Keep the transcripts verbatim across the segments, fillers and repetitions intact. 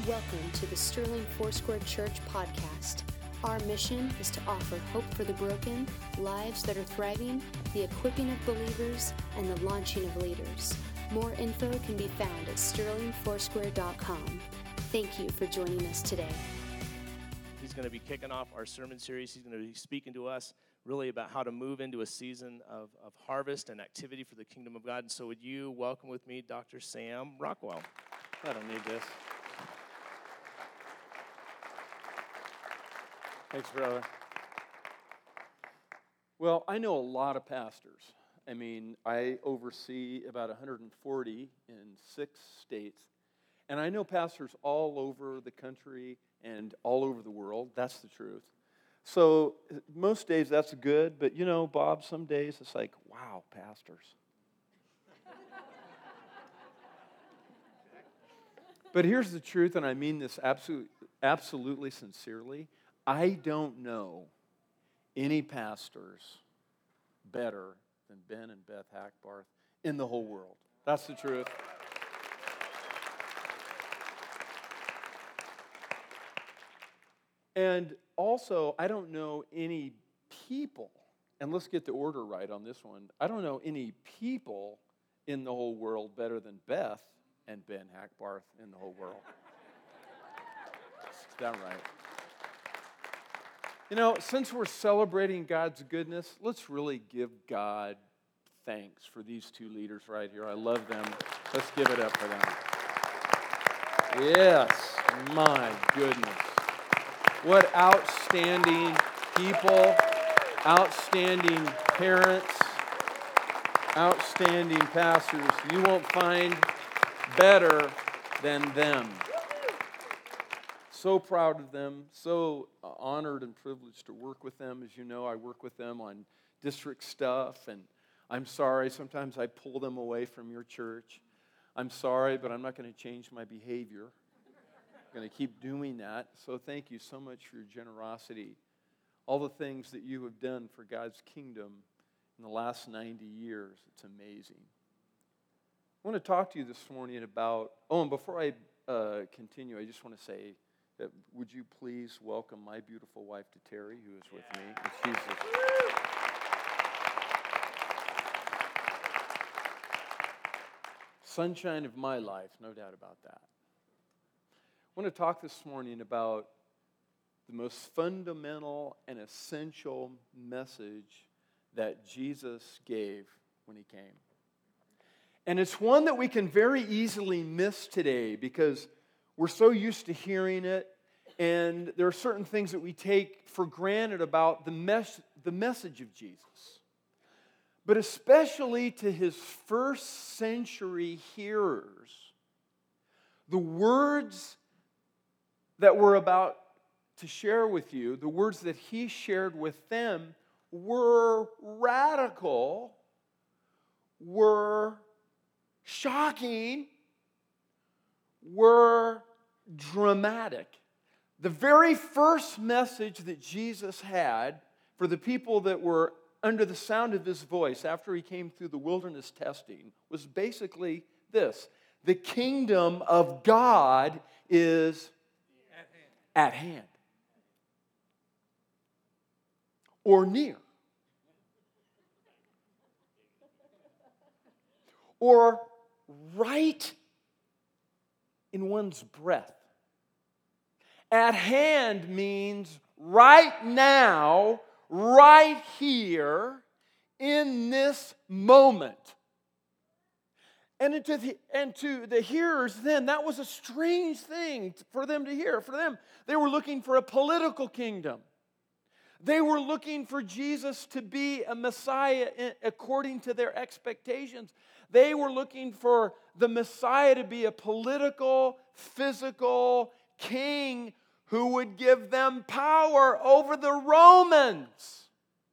Welcome to the Sterling Foursquare Church podcast. Our mission is to offer hope for the broken, lives that are thriving, the equipping of believers, and the launching of leaders. More info can be found at sterling foursquare dot com. Thank you for joining us today. He's going to be kicking off our sermon series. He's going to be speaking to us really about how to move into a season of, of harvest and activity for the kingdom of God. And so would you welcome with me Doctor Sam Rockwell? I don't need this. Thanks, brother. Well, I know a lot of pastors. I mean, I oversee about one hundred forty in six states. And I know pastors all over the country and all over the world. That's the truth. So most days that's good, but you know, Bob, some days it's like, wow, pastors. But here's the truth, and I mean this absolutely, absolutely sincerely. I don't know any pastors better than Ben and Beth Hackbarth in the whole world. That's the truth. And also, I don't know any people, and let's get the order right on this one. I don't know any people in the whole world better than Beth and Ben Hackbarth in the whole world. Is that right? You know, since we're celebrating God's goodness, let's really give God thanks for these two leaders right here. I love them. Let's give it up for them. Yes, my goodness. What outstanding people, outstanding parents, outstanding pastors. You won't find better than them. So proud of them, so honored and privileged to work with them. As you know, I work with them on district stuff, and I'm sorry, sometimes I pull them away from your church. I'm sorry, but I'm not going to change my behavior. I'm going to keep doing that. So thank you so much for your generosity, all the things that you have done for God's kingdom in the last ninety years. It's amazing. I want to talk to you this morning about, oh, and before I uh, continue, I just want to say, that would you please welcome my beautiful wife to Terry, who is with me. And she's the sunshine of my life, no doubt about that. I want to talk this morning about the most fundamental and essential message that Jesus gave when he came. And it's one that we can very easily miss today because we're so used to hearing it, and there are certain things that we take for granted about the, mes- the message of Jesus. But especially to his first century hearers, the words that we're about to share with you, the words that he shared with them, were radical, were shocking, were dramatic. The very first message that Jesus had for the people that were under the sound of his voice after he came through the wilderness testing was basically this: the kingdom of God is at hand, at hand. Or near, or right in one's breath. At hand means right now, right here, in this moment. And to the, and to the hearers then, that was a strange thing for them to hear. For them, they were looking for a political kingdom. They were looking for Jesus to be a Messiah according to their expectations. They were looking for the Messiah to be a political, physical king who would give them power over the Romans.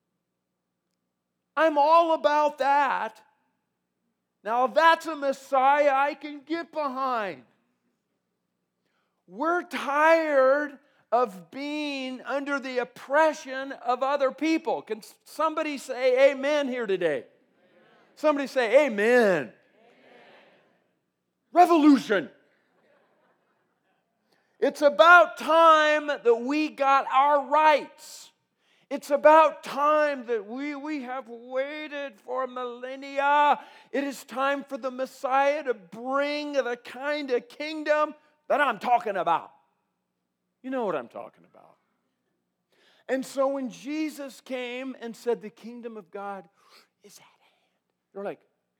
I'm all about that. Now, if that's a Messiah I can get behind. We're tired of being under the oppression of other people. Can somebody say amen here today? Amen. Somebody say amen. Amen. Revolution. It's about time that we got our rights. It's about time that we, we have waited for millennia. It is time for the Messiah to bring the kind of kingdom that I'm talking about. You know what I'm talking about. And so when Jesus came and said the kingdom of God is at hand, they're like,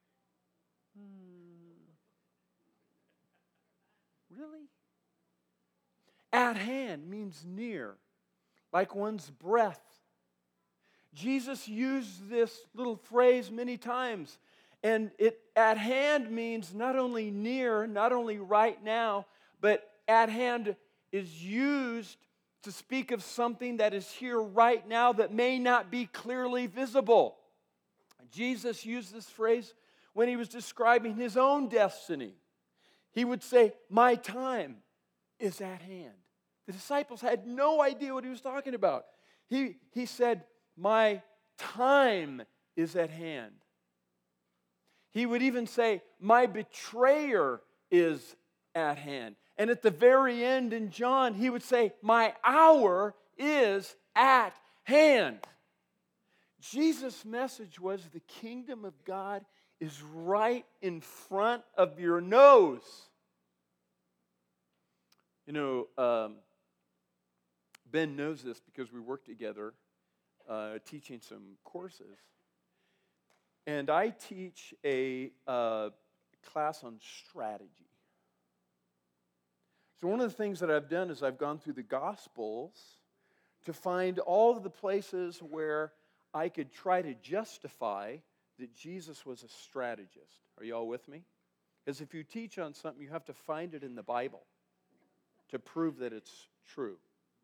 hmm, really? At hand means near, like one's breath. Jesus used this little phrase many times, and it at hand means not only near, not only right now, but at hand is used to speak of something that is here right now that may not be clearly visible. Jesus used this phrase when he was describing his own destiny. He would say, "My time is at hand." The disciples had no idea what he was talking about. He, he said, "My time is at hand." He would even say, "My betrayer is at hand." And at the very end in John, he would say, "My hour is at hand." Jesus' message was the kingdom of God is right in front of your nose. You know, um, Ben knows this because we work together uh, teaching some courses. And I teach a uh, class on strategy. So one of the things that I've done is I've gone through the Gospels to find all of the places where I could try to justify that Jesus was a strategist. Are you all with me? Because if you teach on something, you have to find it in the Bible to prove that it's true.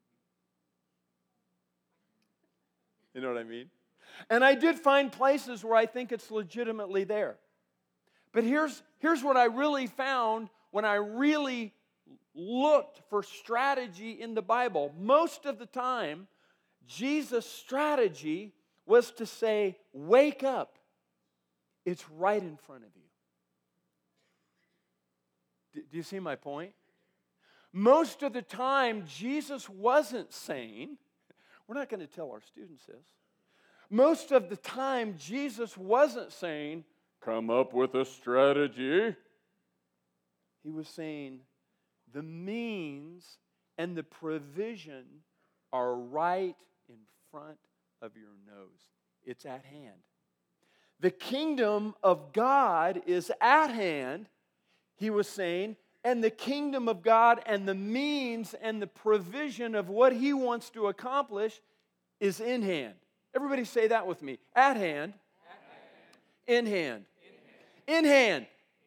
You know what I mean? And I did find places where I think it's legitimately there. But here's, here's what I really found when I really looked for strategy in the Bible. Most of the time, Jesus' strategy was to say, "Wake up. It's right in front of you." Do you see my point? Most of the time, Jesus wasn't saying, we're not going to tell our students this. Most of the time, Jesus wasn't saying, "Come up with a strategy." He was saying, the means and the provision are right in front of your nose. It's at hand. The kingdom of God is at hand, he was saying, and the kingdom of God and the means and the provision of what he wants to accomplish is in hand. Everybody say that with me. At hand. At hand. In hand. In hand. In hand.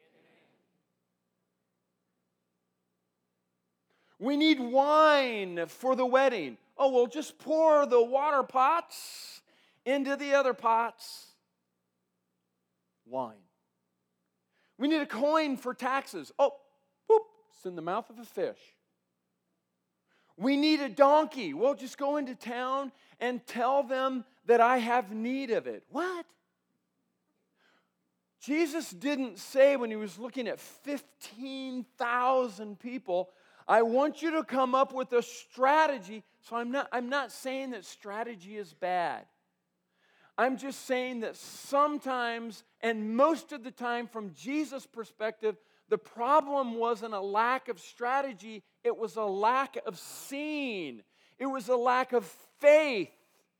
We need wine for the wedding. Oh, well, just pour the water pots into the other pots. Wine. We need a coin for taxes. Oh, boop, it's in the mouth of a fish. We need a donkey. Well, just go into town and tell them that I have need of it. What? Jesus didn't say when he was looking at fifteen thousand people, I want you to come up with a strategy. So I'm not, I'm not saying that strategy is bad. I'm just saying that sometimes, and most of the time from Jesus' perspective, the problem wasn't a lack of strategy, it was a lack of seeing. It was a lack of faith.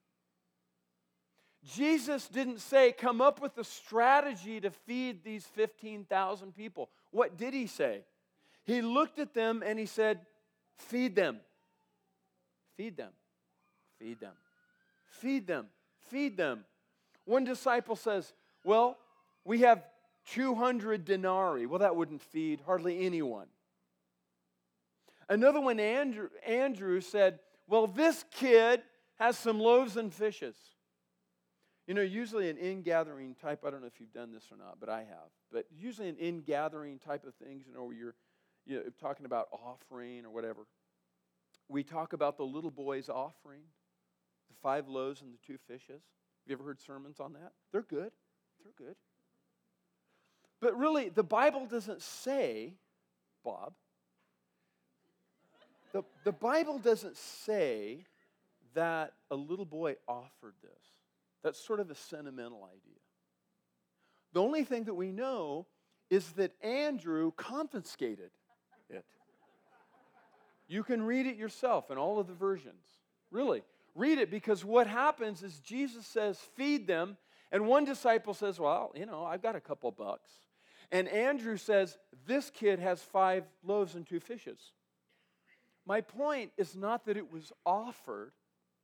Jesus didn't say, come up with a strategy to feed these fifteen thousand people. What did he say? He looked at them and he said, feed them. Feed them. Feed them. Feed them. Feed them. One disciple says, well, we have two hundred denarii. Well, that wouldn't feed hardly anyone. Another one, Andrew, Andrew said, well, this kid has some loaves and fishes. You know, usually an in-gathering type, I don't know if you've done this or not, but I have. But usually an in-gathering type of things, you know, where you're you know, talking about offering or whatever. We talk about the little boy's offering, the five loaves and the two fishes. Have you ever heard sermons on that? They're good. They're good. But really, the Bible doesn't say, Bob, The, the Bible doesn't say that a little boy offered this. That's sort of a sentimental idea. The only thing that we know is that Andrew confiscated it. You can read it yourself in all of the versions. Really, read it, because what happens is Jesus says, feed them, and one disciple says, well, you know, I've got a couple bucks. And Andrew says, this kid has five loaves and two fishes. My point is not that it was offered.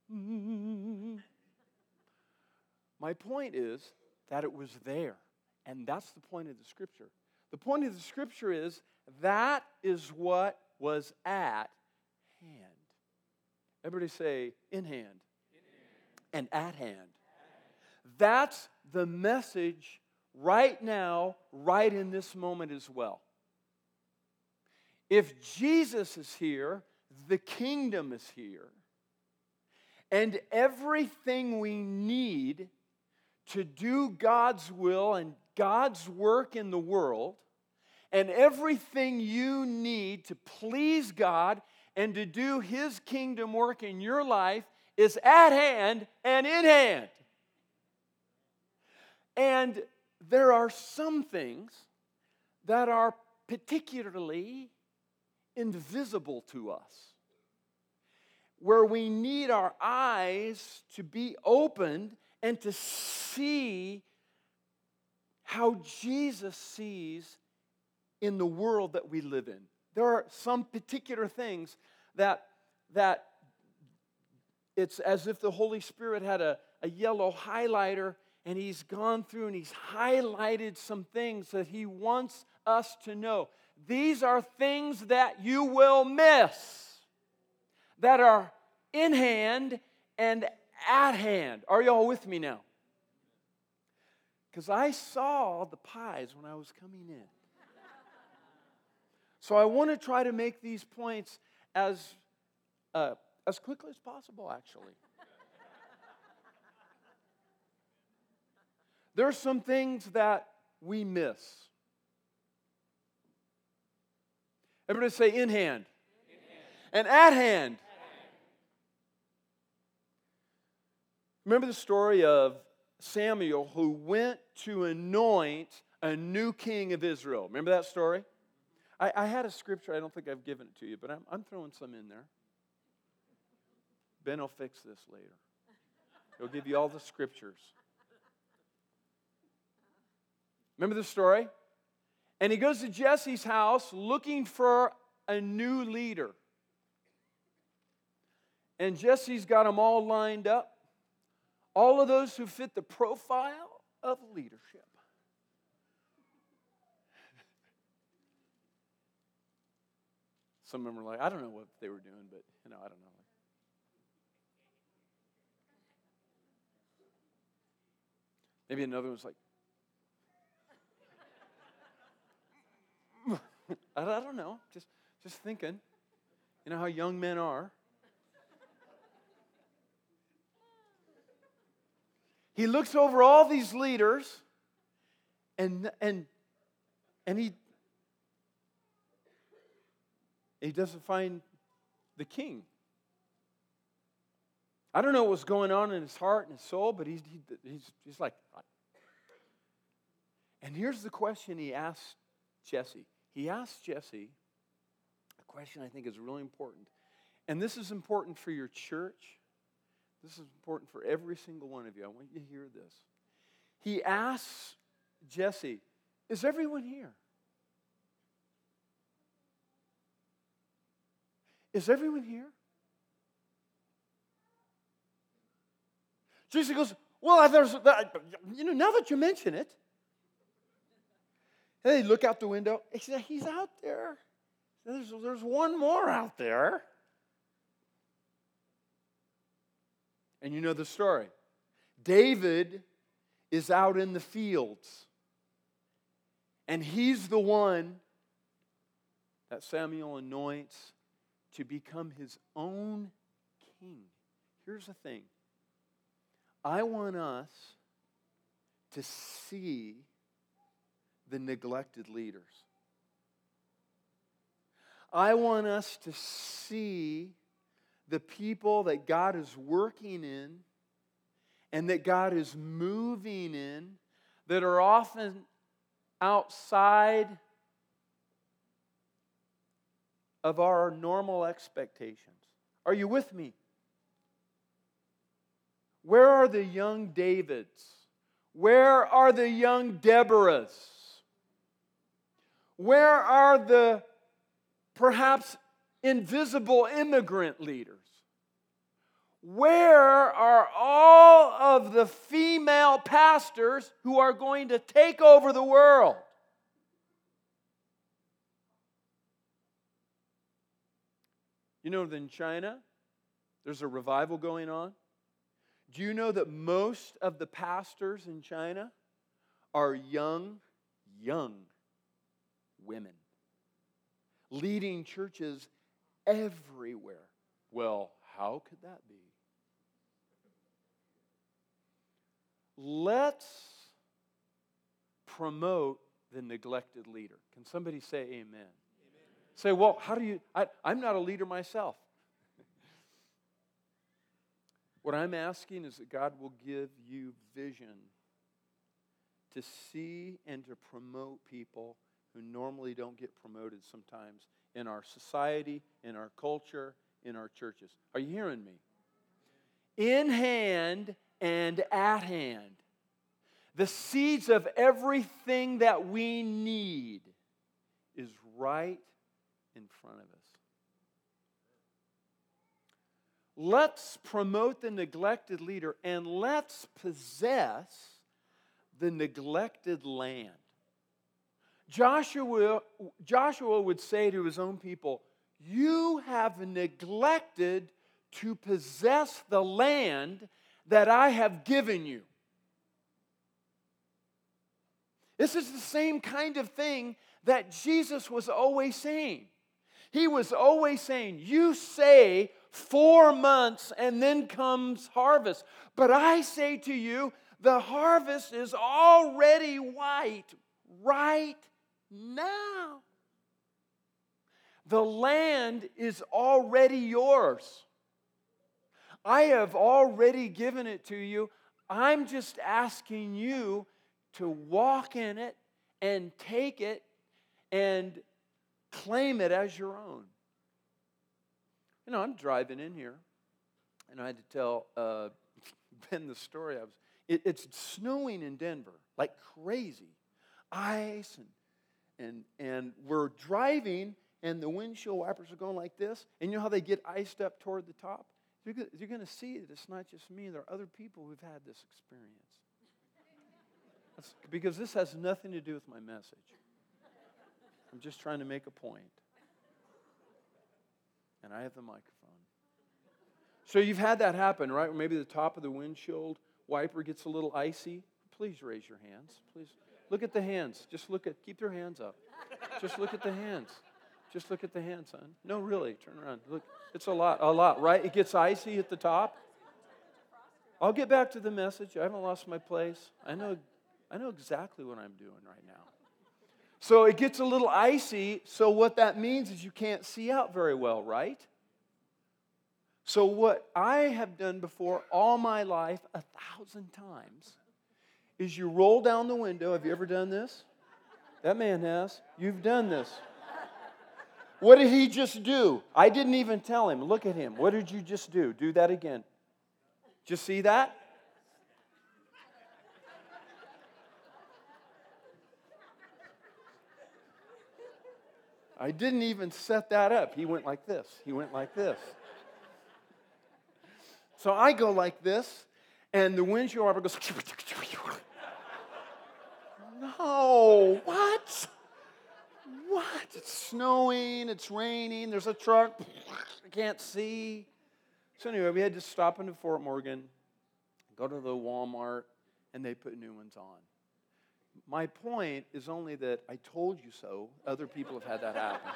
My point is that it was there. And that's the point of the Scripture. The point of the Scripture is that is what was at hand. Everybody say, in hand. In hand. And at hand. That's the message right now, right in this moment as well. If Jesus is here, the kingdom is here. And everything we need to do God's will and God's work in the world, and everything you need to please God and to do His kingdom work in your life is at hand and in hand. And there are some things that are particularly invisible to us, where we need our eyes to be opened and to see how Jesus sees in the world that we live in. There are some particular things that, that it's as if the Holy Spirit had a, a yellow highlighter, and He's gone through and He's highlighted some things that He wants us to know. These are things that you will miss, that are in hand and at hand. Are you all with me now? Because I saw the pies when I was coming in. So I want to try to make these points as, uh, as quickly as possible, actually. There are some things that we miss. Everybody say in hand. In hand. And at hand. Remember the story of Samuel, who went to anoint a new king of Israel. Remember that story? I, I had a scripture. I don't think I've given it to you, but I'm, I'm throwing some in there. Ben will fix this later. He'll give you all the scriptures. Remember the story? And he goes to Jesse's house looking for a new leader. And Jesse's got them all lined up. All of those who fit the profile of leadership. Some of them were like, I don't know what they were doing, but, you know, I don't know. Maybe another one's like, I don't know, just, just thinking. You know how young men are. He looks over all these leaders, and, and, and he, he doesn't find the king. I don't know what was going on in his heart and his soul, but he's, he, he's, he's like, and here's the question he asked Jesse. He asked Jesse a question I think is really important. And this is important for your church. This is important for every single one of you. I want you to hear this. He asks Jesse, is everyone here? Is everyone here? Jesse goes, well, there's, you know, now that you mention it. And they look out the window. He said, he's out there. There's, there's one more out there. And you know the story. David is out in the fields. And he's the one that Samuel anoints to become his own king. Here's the thing. I want us to see the neglected leaders. I want us to see the people that God is working in and that God is moving in that are often outside of our normal expectations. Are you with me? Where are the young Davids? Where are the young Deborahs? Where are the perhaps invisible immigrant leaders? Where are all of the female pastors who are going to take over the world? You know that in China, there's a revival going on. Do you know that most of the pastors in China are young, young women leading churches everywhere? Well, how could that be? Let's promote the neglected leader. Can somebody say amen? Amen. Say, well, how do you, I, I'm not a leader myself. What I'm asking is that God will give you vision to see and to promote people who normally don't get promoted sometimes in our society, in our culture, in our churches. Are you hearing me? In hand and at hand, the seeds of everything that we need is right in front of us. Let's promote the neglected leader and let's possess the neglected land. Joshua, Joshua would say to his own people, you have neglected to possess the land that I have given you. This is the same kind of thing that Jesus was always saying. He was always saying, you say four months and then comes harvest. But I say to you, the harvest is already white right now. The land is already yours. I have already given it to you. I'm just asking you to walk in it and take it and claim it as your own. You know, I'm driving in here, and I had to tell uh, Ben the story. I was. It, it's snowing in Denver like crazy, ice, and and and we're driving, and the windshield wipers are going like this. And you know how they get iced up toward the top? You're, you're going to see that it's not just me. There are other people who've had this experience. That's, because this has nothing to do with my message. I'm just trying to make a point. And I have the microphone. So you've had that happen, right? Maybe the top of the windshield wiper gets a little icy. Please raise your hands. Please look at the hands. Just look at, keep your hands up. Just look at the hands. Just look at the hands, son. No, really, turn around. Look, it's a lot, a lot, right? It gets icy at the top. I'll get back to the message. I haven't lost my place. I know, I know exactly what I'm doing right now. So it gets a little icy, so what that means is you can't see out very well, right? So what I have done before all my life, a thousand times, is you roll down the window. Have you ever done this? That man has. You've done this. What did he just do? I didn't even tell him. Look at him. What did you just do? Do that again. Did you see that? I didn't even set that up. He went like this. He went like this. So I go like this, and the windshield wiper goes. No, what? What? It's snowing, it's raining, there's a truck, I can't see. So anyway, we had to stop into Fort Morgan, go to the Walmart, and they put new ones on. My point is only that I told you so. Other people have had that happen.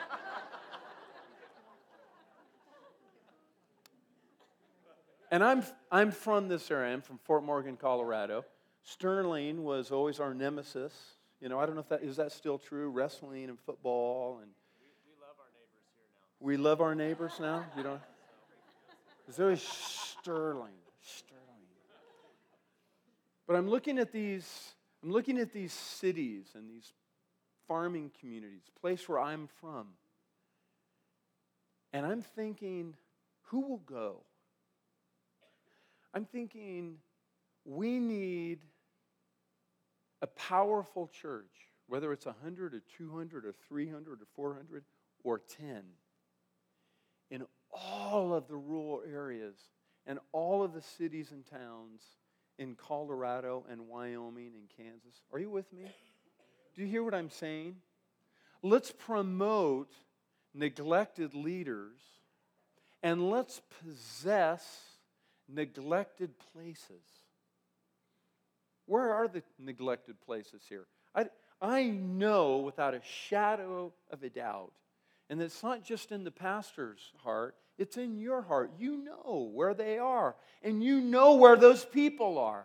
And I'm I'm from this area. I'm from Fort Morgan, Colorado. Sterling was always our nemesis. You know, I don't know if that is that still true. Wrestling and football and we, we love our neighbors here We love our neighbors now? You don't? It's always Sterling. Sterling. But I'm looking at these, I'm looking at these cities and these farming communities, place where I'm from. And I'm thinking, who will go? I'm thinking, we need a powerful church, whether it's one hundred or two hundred or three hundred or four hundred or ten, in all of the rural areas and all of the cities and towns in Colorado and Wyoming and Kansas. Are you with me? Do you hear what I'm saying? Let's promote neglected leaders and let's possess neglected places. Where are the neglected places here? I, I know without a shadow of a doubt, and it's not just in the pastor's heart, it's in your heart. You know where they are, and you know where those people are.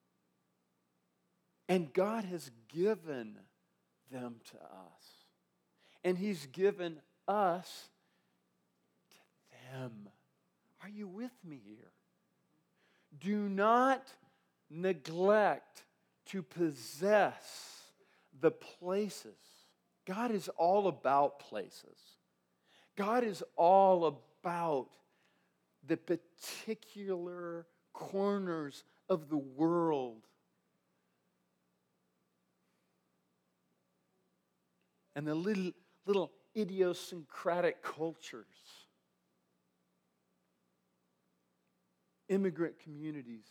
And God has given them to us. And He's given us to them. Are you with me here? Do not neglect to possess the places. God is all about places. God is all about the particular corners of the world. And the little, little idiosyncratic cultures. Immigrant communities.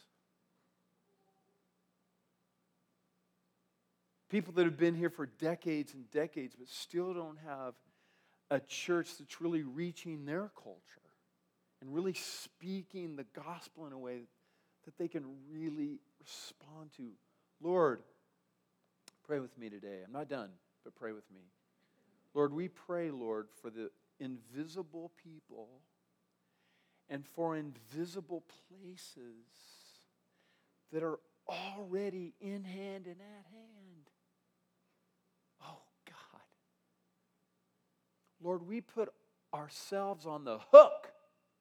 People that have been here for decades and decades but still don't have a church that's really reaching their culture and really speaking the gospel in a way that they can really respond to. Lord, pray with me today. I'm not done, but pray with me. Lord, we pray, Lord, for the invisible people and for invisible places that are already in hand and at hand. Oh, God. Lord, we put ourselves on the hook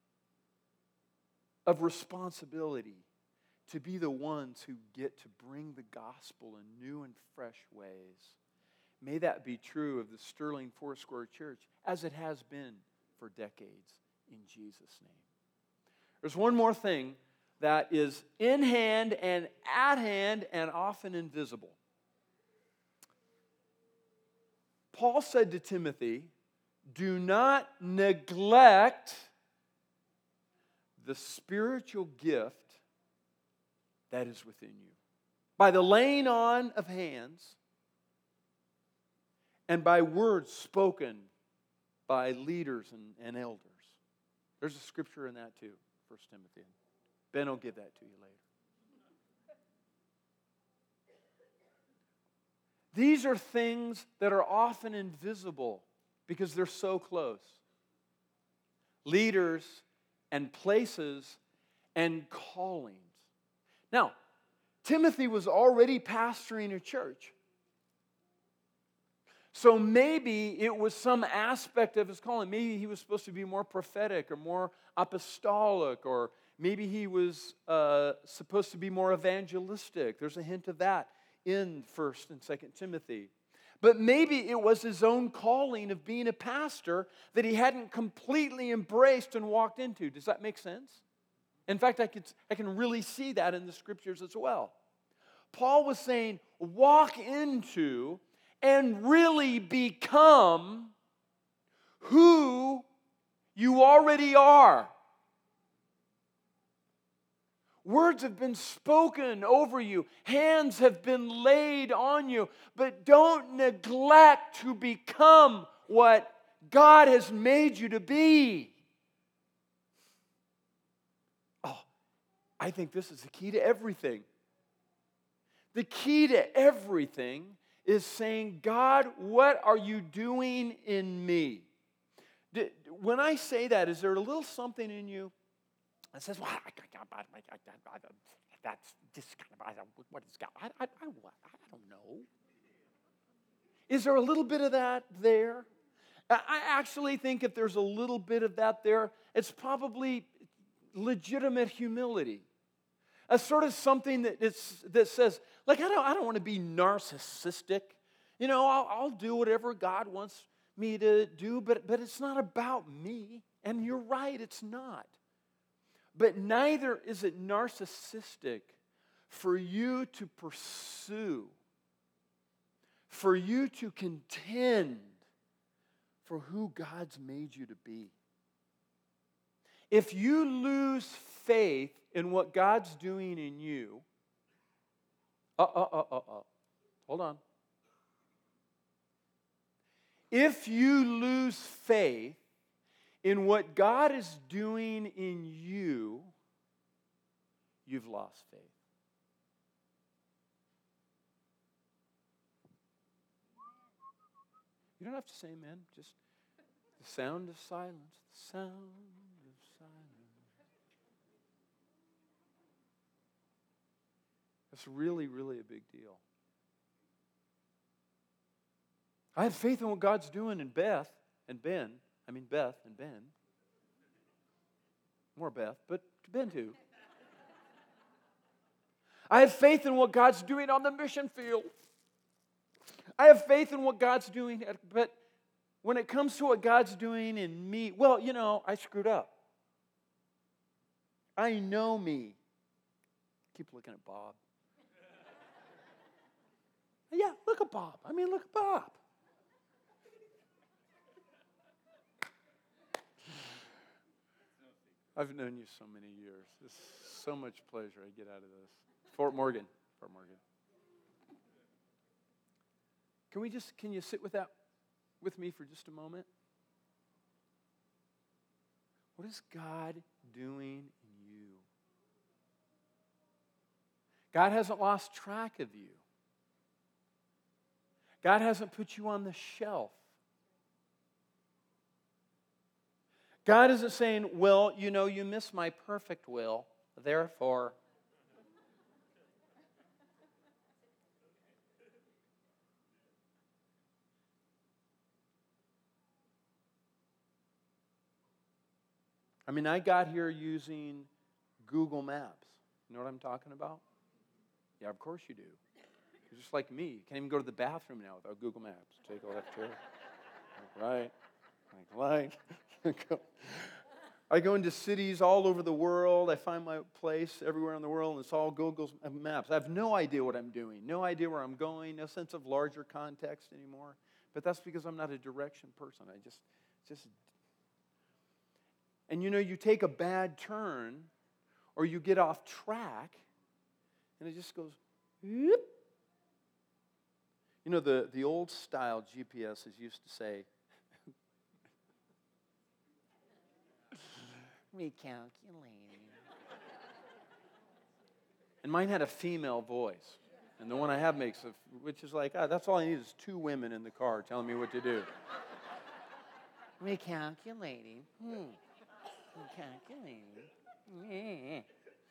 of responsibility to be the ones who get to bring the gospel in new and fresh ways. May that be true of the Sterling Foursquare Church, as it has been for decades, in Jesus' name. There's one more thing that is in hand and at hand and often invisible. Paul said to Timothy, do not neglect the spiritual gift that is within you. By the laying on of hands and by words spoken by leaders and, and elders. There's a scripture in that too, First Timothy. Ben will give that to you later. These are things that are often invisible because they're so close. Leaders and places and callings. Now, Timothy was already pastoring a church. So maybe it was some aspect of his calling. Maybe he was supposed to be more prophetic or more apostolic, or maybe he was uh, supposed to be more evangelistic. There's a hint of that in First and Second Timothy. But maybe it was his own calling of being a pastor that he hadn't completely embraced and walked into. Does that make sense? In fact, I can, I can really see that in the scriptures as well. Paul was saying, walk into and really become who you already are. Words have been spoken over you. Hands have been laid on you. But don't neglect to become what God has made you to be. Oh, I think this is the key to everything. The key to everything is saying, God, what are you doing in me? When I say that, is there a little something in you that says, well, that's just kind of, what is God? I, I, I, I don't know. Is there a little bit of that there? I actually think if there's a little bit of that there, it's probably legitimate humility. A sort of something that, it's, that says, like, I don't, I don't want to be narcissistic. You know, I'll, I'll do whatever God wants me to do, but, but it's not about me. And you're right, it's not. But neither is it narcissistic for you to pursue, for you to contend for who God's made you to be. If you lose faith in what God's doing in you, uh, uh, uh, uh, uh, hold on. If you lose faith in what God is doing in you, you've lost faith. You don't have to say amen, just the sound of silence, the sound of silence. That's really, really a big deal. I have faith in what God's doing in Beth and Ben. I mean Beth and Ben. More Beth, but Ben too. I have faith in what God's doing on the mission field. I have faith in what God's doing, but when it comes to what God's doing in me, well, you know, I screwed up. I know me. Keep looking at Bob. Yeah, look at Bob. I mean, look at Bob. I've known you so many years. There's so much pleasure I get out of this. Fort Morgan. Fort Morgan. Can we just, can you sit with that with me for just a moment? What is God doing in you? God hasn't lost track of you. God hasn't put you on the shelf. God isn't saying, well, you know, you miss my perfect will, therefore. I mean, I got here using Google Maps. You know what I'm talking about? Yeah, of course you do. You're just like me. You can't even go to the bathroom now without Google Maps. Take a left here. Right. Like, right. I go into cities all over the world. I find my place everywhere in the world, and it's all Google Maps. I have no idea what I'm doing, no idea where I'm going, no sense of larger context anymore. But that's because I'm not a direction person. I just, just... And you know, you take a bad turn, or you get off track, and it just goes, whoop. You know, the, the old style G P S's used to say, recalculating. And mine had a female voice. And the one I have makes, a, which is like, ah, that's all I need is two women in the car telling me what to do. Recalculating. Hmm. Recalculating.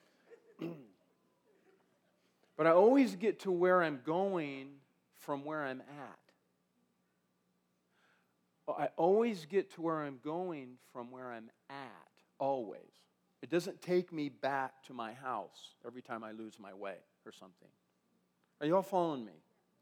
But I always get to where I'm going from where I'm at. I always get to where I'm going from where I'm at. Always. It doesn't take me back to my house every time I lose my way or something. Are you all following me?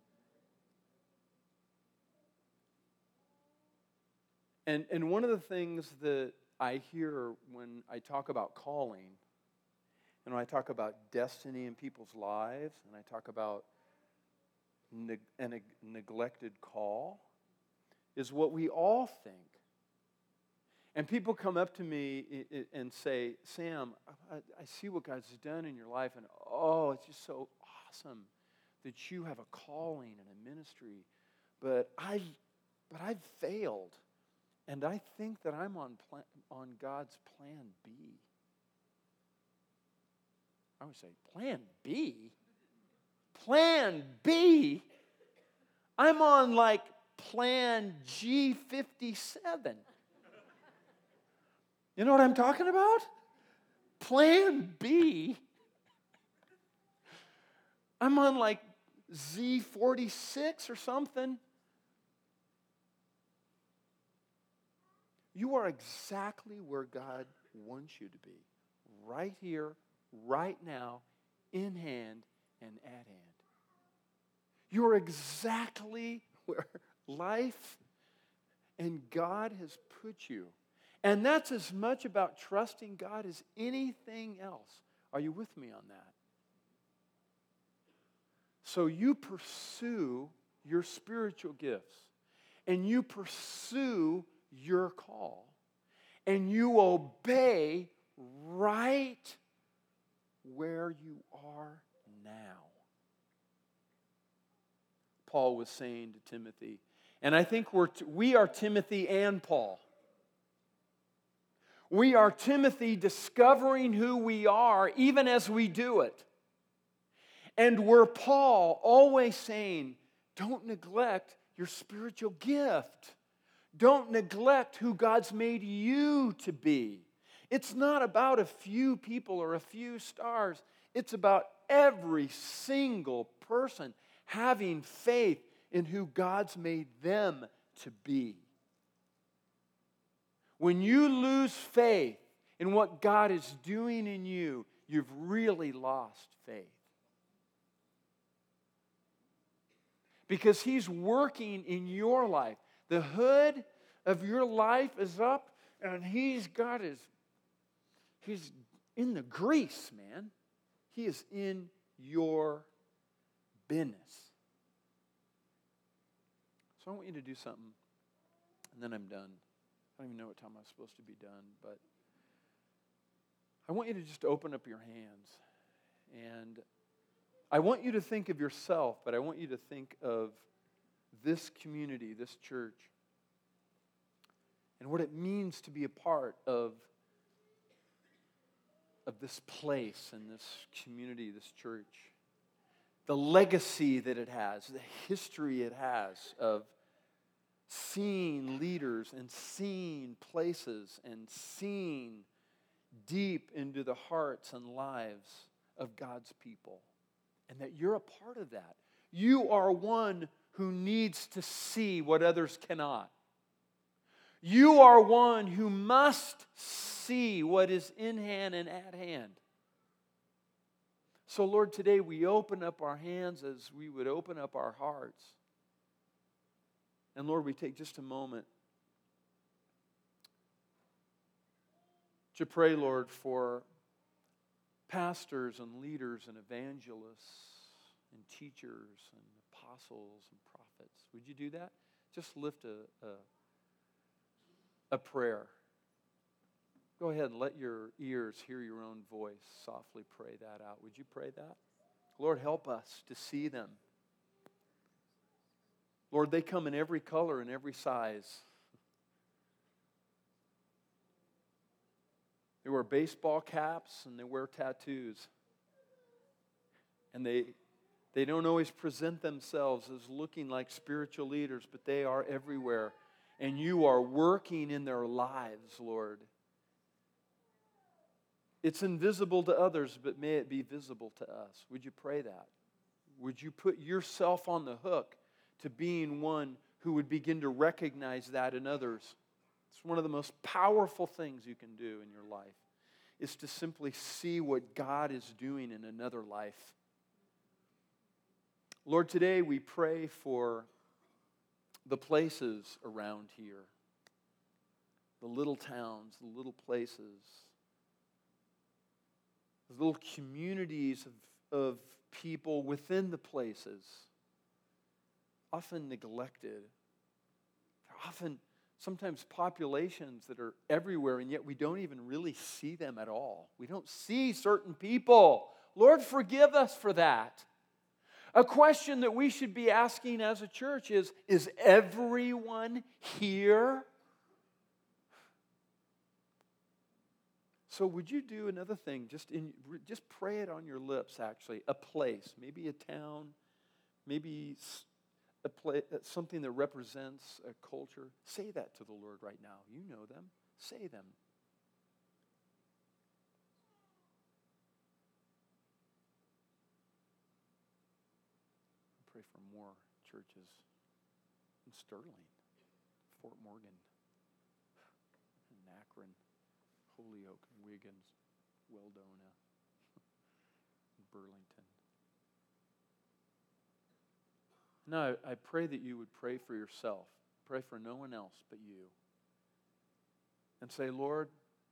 And, and one of the things that I hear when I talk about calling, and when I talk about destiny in people's lives, and I talk about neg- a neg- neglected call, is what we all think. And people come up to me and say, Sam, I see what God's done in your life, and oh, it's just so awesome that you have a calling and a ministry, but I've, but I've failed, and I think that I'm on plan, on God's plan B. I would say, plan B? Plan B? I'm on like plan G fifty-seven. You know what I'm talking about? Plan B. I'm on like Z forty-six or something. You are exactly where God wants you to be. Right here, right now, in hand and at hand. You are exactly where life and God has put you. And that's as much about trusting God as anything else. Are you with me on that? So you pursue your spiritual gifts, and you pursue your call, and you obey right where you are now. Paul was saying to Timothy, and I think we're t- we are Timothy and Paul. We are Timothy discovering who we are even as we do it. And we're Paul always saying, don't neglect your spiritual gift. Don't neglect who God's made you to be. It's not about a few people or a few stars. It's about every single person having faith in who God's made them to be. When you lose faith in what God is doing in you, you've really lost faith. Because He's working in your life. The hood of your life is up, and He's got His, He's in the grease, man. He is in your business. So I want you to do something, and then I'm done. I don't even know what time I'm supposed to be done, but I want you to just open up your hands. And I want you to think of yourself, but I want you to think of this community, this church, and what it means to be a part of, of this place and this community, this church. The legacy that it has, the history it has of seeing leaders and seeing places and seeing deep into the hearts and lives of God's people. And that you're a part of that. You are one who needs to see what others cannot. You are one who must see what is in hand and at hand. So, Lord, today we open up our hands as we would open up our hearts. And Lord, we take just a moment to pray, Lord, for pastors and leaders and evangelists and teachers and apostles and prophets. Would you do that? Just lift a, a, a prayer. Go ahead and let your ears hear your own voice. Softly pray that out. Would you pray that? Lord, help us to see them. Lord, they come in every color and every size. They wear baseball caps and they wear tattoos. And they, they don't always present themselves as looking like spiritual leaders, but they are everywhere. And you are working in their lives, Lord. It's invisible to others, but may it be visible to us. Would you pray that? Would you put yourself on the hook to being one who would begin to recognize that in others? It's one of the most powerful things you can do in your life, is to simply see what God is doing in another life. Lord, today we pray for the places around here, the little towns, the little places, the little communities of, of people within the places, often neglected. They're often, sometimes populations that are everywhere, and yet we don't even really see them at all. We don't see certain people. Lord, forgive us for that. A question that we should be asking as a church is, is everyone here? So would you do another thing? Just in, just pray it on your lips, actually. A place, maybe a town, maybe a place, something that represents a culture. Say that to the Lord right now. You know them. Say them. Pray for more churches in Sterling, Fort Morgan. Holyoke, and Wiggins, Weldona, Burlington. Now, I, I pray that you would pray for yourself. Pray for no one else but you. And say, Lord,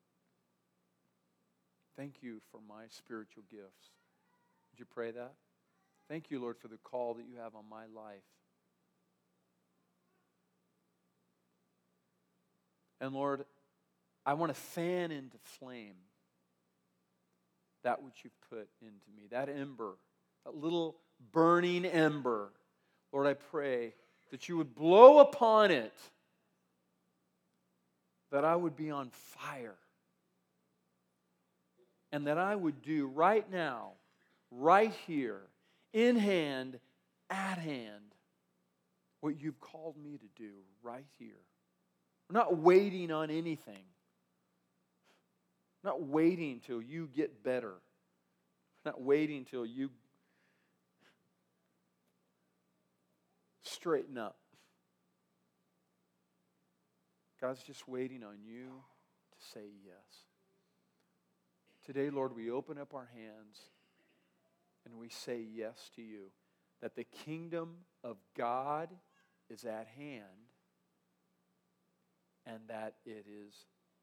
thank you for my spiritual gifts. Would you pray that? Thank you, Lord, for the call that you have on my life. And Lord, I want to fan into flame that which you've put into me, that ember, that little burning ember. Lord, I pray that you would blow upon it, that I would be on fire, and that I would do right now, right here, in hand, at hand, what you've called me to do right here. We're not waiting on anything. We're not waiting till you get better. We're not waiting till you straighten up. God's just waiting on you to say yes. Today, Lord, we open up our hands and we say yes to you, that the kingdom of God is at hand and that it is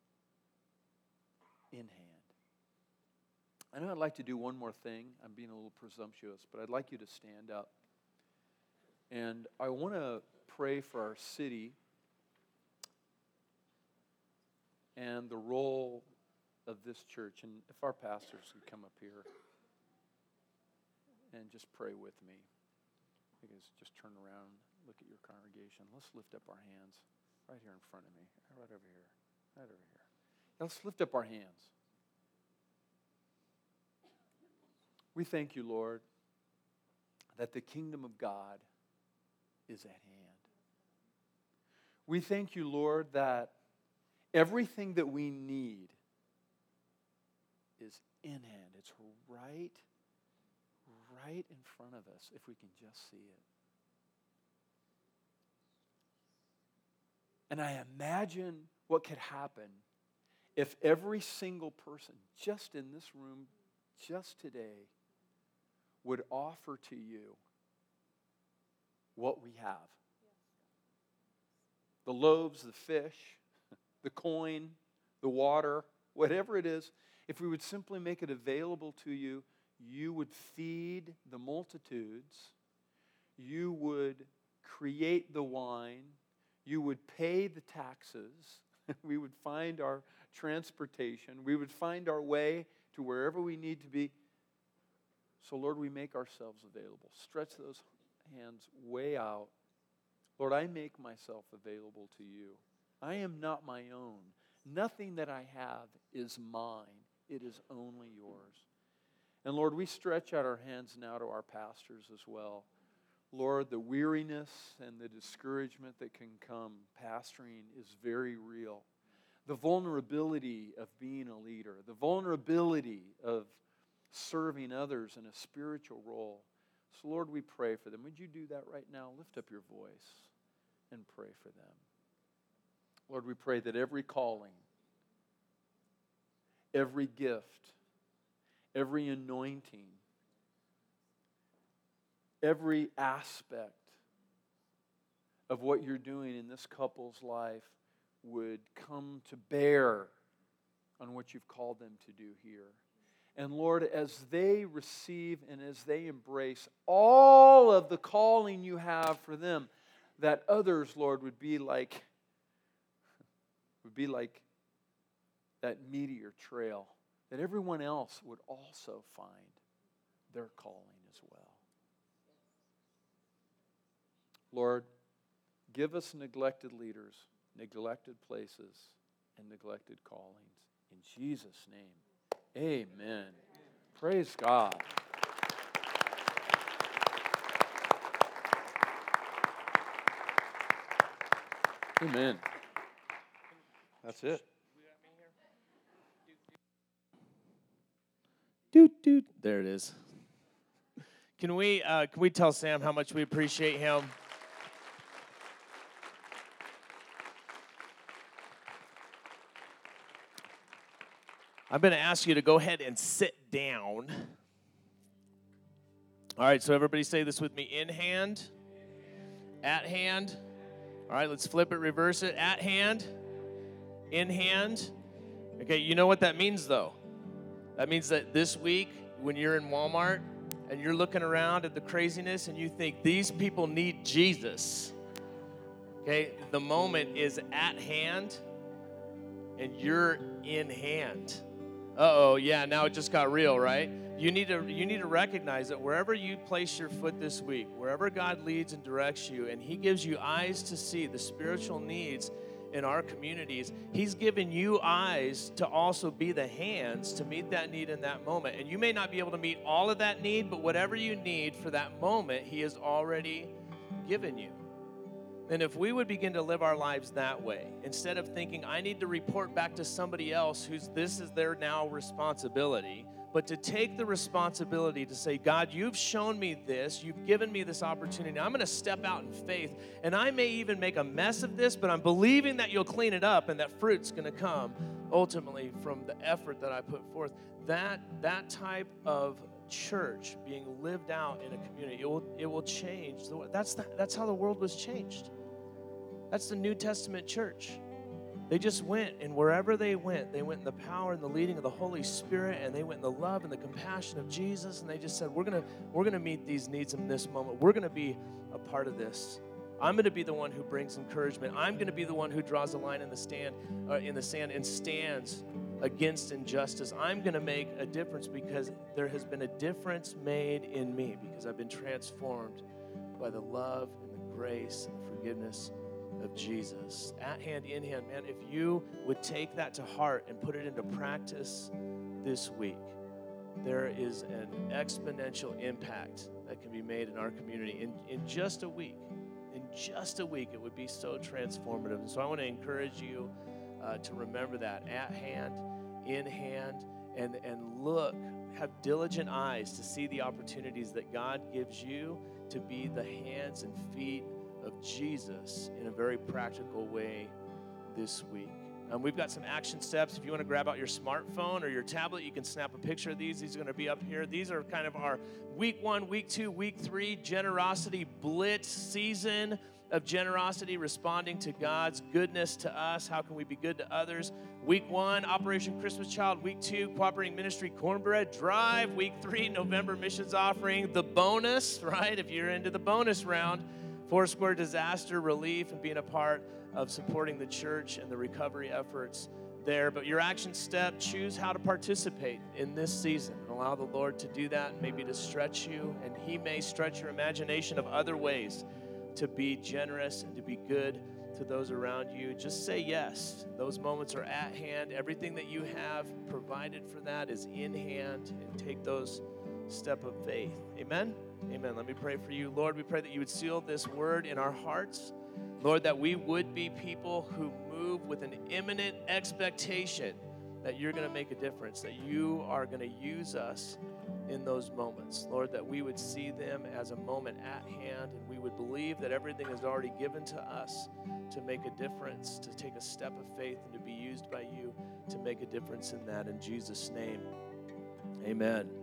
in hand. I know I'd like to do one more thing. I'm being a little presumptuous, but I'd like you to stand up. And I want to pray for our city and the role of this church. And if our pastors could come up here and just pray with me. You guys just turn around, look at your congregation. Let's lift up our hands right here in front of me, right over here, right over here. Let's lift up our hands. We thank you, Lord, that the kingdom of God is at hand. We thank you, Lord, that everything that we need is in hand. It's right, right in front of us if we can just see it. And I imagine what could happen if every single person just in this room, just today, would offer to you what we have. The loaves, the fish, the coin, the water, whatever it is, if we would simply make it available to you, you would feed the multitudes, you would create the wine, you would pay the taxes, we would find our transportation, we would find our way to wherever we need to be. So, Lord, we make ourselves available. Stretch those hands way out. Lord, I make myself available to you. I am not my own. Nothing that I have is mine. It is only yours. And Lord, we stretch out our hands now to our pastors as well. Lord, the weariness and the discouragement that can come pastoring is very real. The vulnerability of being a leader, the vulnerability of serving others in a spiritual role. So Lord, we pray for them. Would you do that right now? Lift up your voice and pray for them. Lord, we pray that every calling, every gift, every anointing, every aspect of what you're doing in this couple's life would come to bear on what you've called them to do here. And Lord, as they receive and as they embrace all of the calling you have for them, that others, Lord, would be like, would be like that meteor trail, that everyone else would also find their calling as well. Lord, give us neglected leaders, neglected places, and neglected callings. In Jesus' name, amen. Praise God. Amen. That's it. Doot, doot. There it is. Can we uh, can we tell Sam how much we appreciate him? I'm going to ask you to go ahead and sit down. All right, so everybody say this with me. In hand, at hand. All right, let's flip it, reverse it. At hand, in hand. Okay, you know what that means, though. That means that this week, when you're in Walmart and you're looking around at the craziness and you think, these people need Jesus, okay, the moment is at hand and you're in hand. Uh-oh, yeah, now it just got real, right? You need to you need to recognize that wherever you place your foot this week, wherever God leads and directs you, and he gives you eyes to see the spiritual needs in our communities, he's given you eyes to also be the hands to meet that need in that moment. And you may not be able to meet all of that need, but whatever you need for that moment, he has already given you. And if we would begin to live our lives that way, instead of thinking, I need to report back to somebody else whose this is their now responsibility, but to take the responsibility to say, God, you've shown me this, you've given me this opportunity, I'm going to step out in faith, and I may even make a mess of this, but I'm believing that you'll clean it up and that fruit's going to come ultimately from the effort that I put forth. That, that type of church being lived out in a community, it will, it will change. That's, the, that's how the world was changed. That's the New Testament church. They just went, and wherever they went, they went in the power and the leading of the Holy Spirit, and they went in the love and the compassion of Jesus, and they just said, we're gonna we're gonna meet these needs in this moment. We're gonna be a part of this. I'm gonna be the one who brings encouragement. I'm gonna be the one who draws a line in the stand, uh, in the sand and stands against injustice. I'm gonna make a difference because there has been a difference made in me because I've been transformed by the love and the grace and the forgiveness of Jesus. At hand, in hand, man, if you would take that to heart and put it into practice this week, there is an exponential impact that can be made in our community in, in just a week. In just a week, it would be so transformative. And so I want to encourage you uh, to remember that. At hand, in hand, and, and look, have diligent eyes to see the opportunities that God gives you to be the hands and feet of Jesus in a very practical way this week. Um, we've got some action steps. If you want to grab out your smartphone or your tablet, you can snap a picture of these. These are going to be up here. These are kind of our week one, week two, week three generosity blitz season of generosity, responding to God's goodness to us. How can we be good to others? Week one, Operation Christmas Child. Week two, Cooperating Ministry Cornbread Drive. Week three, November Missions Offering. The bonus, right? If you're into the bonus round, Foursquare Disaster Relief and being a part of supporting the church and the recovery efforts there. But your action step, choose how to participate in this season and allow the Lord to do that and maybe to stretch you, and he may stretch your imagination of other ways to be generous and to be good to those around you. Just say yes. Those moments are at hand. Everything that you have provided for that is in hand, and take those step of faith. Amen? Amen. Let me pray for you. Lord, we pray that you would seal this word in our hearts. Lord, that we would be people who move with an imminent expectation that you're going to make a difference, that you are going to use us in those moments. Lord, that we would see them as a moment at hand, and we would believe that everything is already given to us to make a difference, to take a step of faith and to be used by you to make a difference in that. In Jesus' name, amen.